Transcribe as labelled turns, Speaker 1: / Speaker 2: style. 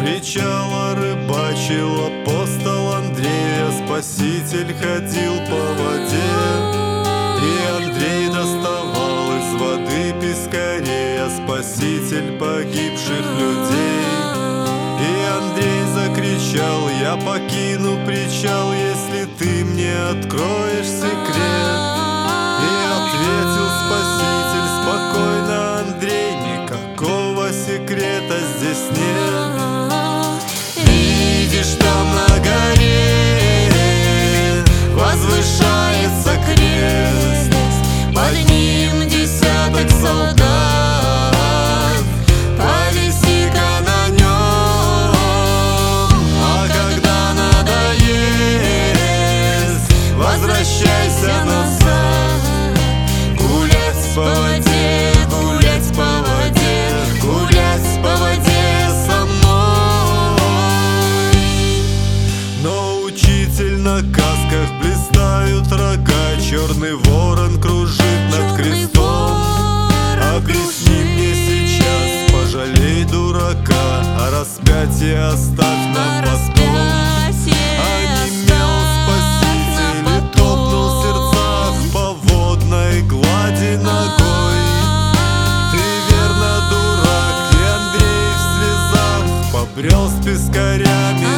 Speaker 1: причала рыбачил апостол Андрей, а Спаситель ходил по воде. И Андрей доставал из воды пескарей, а Спаситель погибших людей. И Андрей закричал: я покину причал, если ты мне откроешь секрет. И ответил Спаситель спокойно: Андрей, никакого секрета здесь нет. Видишь, там на горе возвышается крест, под ним десяток солдат. Повиси-ка на нем, а когда надоест, возвращайся назад. Гулять по воде, гулять по воде, гулять по воде со мной. Но учитель, на касках блистают рога, черный ворон кружит над крестом. Объясни мне сейчас, пожалей дурака, а распятие оставь нам потом. Онемел Спаситель и топнул в сердцах по водной глади ногой. Ты верно дурак, и Андрей в слезах побрел с пескарями